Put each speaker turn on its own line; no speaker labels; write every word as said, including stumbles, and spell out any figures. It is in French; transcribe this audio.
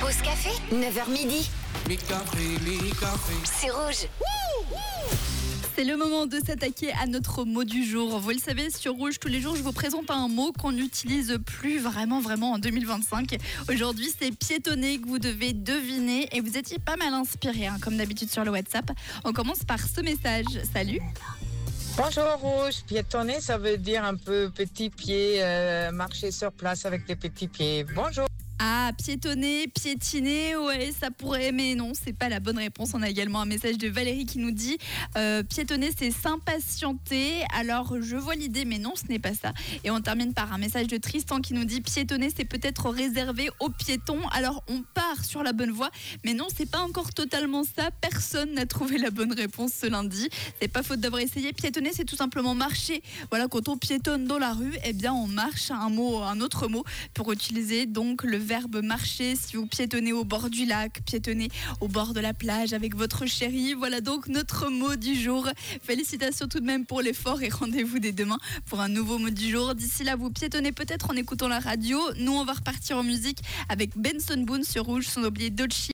Pause café, neuf heures midi.
Mi café, mi café.
C'est Rouge.
C'est le moment de s'attaquer à notre mot du jour. Vous le savez, sur Rouge, tous les jours, je vous présente un mot qu'on n'utilise plus vraiment, vraiment en deux mille vingt-cinq. Aujourd'hui, c'est piétonner que vous devez deviner et vous étiez pas mal inspirés, hein, comme d'habitude sur le WhatsApp. On commence par ce message. Salut.
Bonjour Rouge, piétonner ça veut dire un peu petit pied, euh, marcher sur place avec des petits pieds. Bonjour.
Ah, piétonner, piétiner, ouais, ça pourrait, mais non, c'est pas la bonne réponse. On a également un message de Valérie qui nous dit euh, piétonner, c'est s'impatienter. Alors, je vois l'idée, mais non, ce n'est pas ça. Et on termine par un message de Tristan qui nous dit piétonner, c'est peut-être réservé aux piétons. Alors, on part sur la bonne voie, mais non, c'est pas encore totalement ça. Personne n'a trouvé la bonne réponse ce lundi. C'est pas faute d'avoir essayé. Piétonner, c'est tout simplement marcher. Voilà, quand on piétonne dans la rue, eh bien, on marche. Un mot, un autre mot pour utiliser donc le verbe marcher. Si vous piétonnez au bord du lac, piétonnez au bord de la plage avec votre chérie. Voilà donc notre mot du jour. Félicitations tout de même pour l'effort et rendez-vous dès demain pour un nouveau mot du jour. D'ici là, vous piétonnez peut-être en écoutant la radio. Nous, on va repartir en musique avec Benson Boone sur Rouge, sans oublier Dolce.